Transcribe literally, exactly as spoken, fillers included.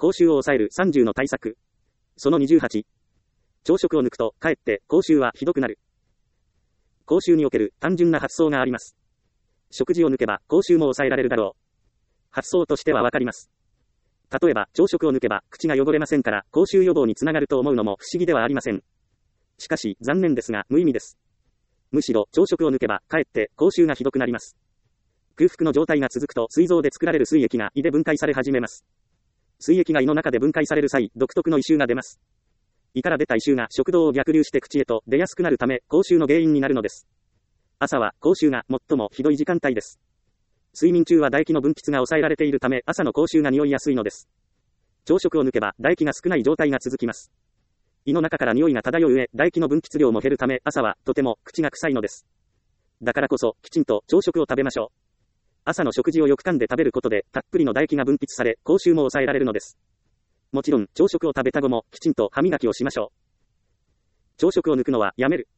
口臭を抑えるさんじゅうの対策。そのにじゅうはち。朝食を抜くと、かえって口臭はひどくなる。口臭における単純な発想があります。食事を抜けば口臭も抑えられるだろう。発想としてはわかります。例えば、朝食を抜けば口が汚れませんから、口臭予防につながると思うのも不思議ではありません。しかし、残念ですが、無意味です。むしろ、朝食を抜けば、かえって口臭がひどくなります。空腹の状態が続くと、膵臓で作られる膵液が胃で分解され始めます。膵液が胃の中で分解される際、独特の異臭が出ます。胃から出た異臭が食道を逆流して口へと出やすくなるため、口臭の原因になるのです。朝は、口臭が最もひどい時間帯です。睡眠中は唾液の分泌が抑えられているため、朝の口臭が匂いやすいのです。朝食を抜けば、唾液が少ない状態が続きます。胃の中から匂いが漂う上、唾液の分泌量も減るため、朝は、とても、口が臭いのです。だからこそ、きちんと、朝食を食べましょう。朝の食事をよく噛んで食べることで、たっぷりの唾液が分泌され、口臭も抑えられるのです。もちろん、朝食を食べた後も、きちんと歯磨きをしましょう。朝食を抜くのは、やめる。